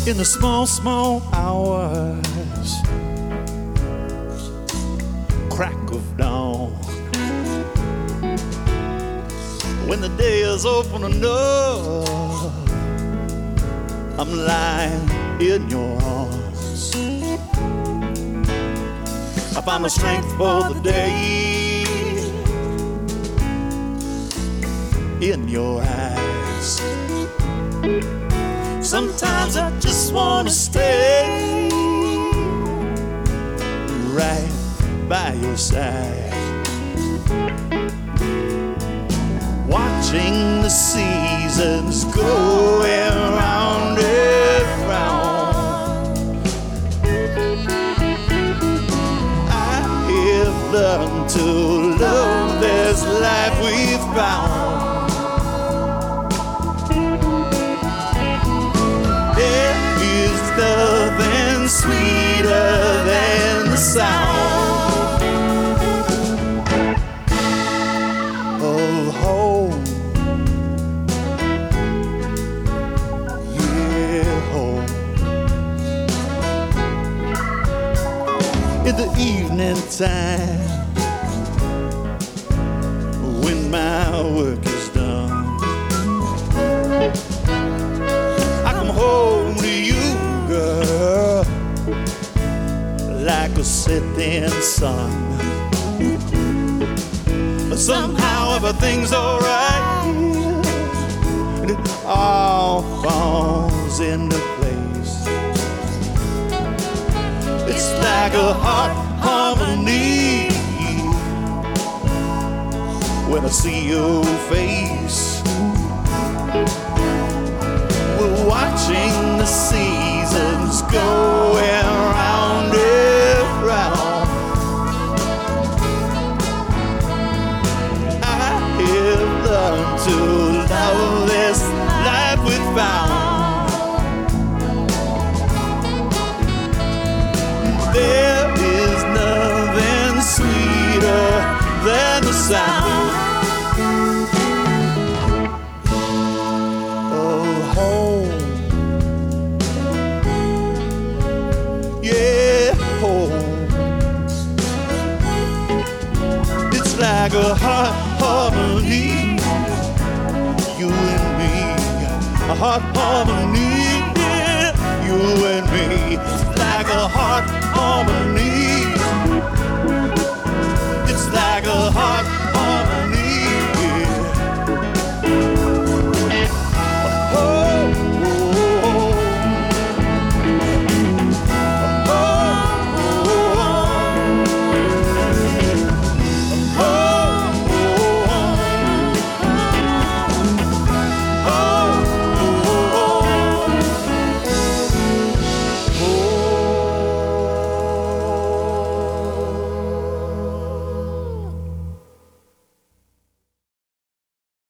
in the small, small hours, crack of dawn, when the day is open enough, I'm lying in your arms. I find the strength for the day in your eyes. Sometimes I just wanna stay right by your side, watching the seasons go round and round. I have learned to love this life we've found. Nothing sweeter than the sound of home. Yeah, home. In the evening time, when my work is done, I come home to you, girl, like a setting sun. Somehow everything's alright, and it all falls into place. It's like a heart harmony when I see your face. We're watching the seasons go round and round. I have learned to love this life we found. There is nothing sweeter than the sound of home. It's like a heart harmony, you and me, a heart harmony, yeah, you and me. It's like a heart harmony.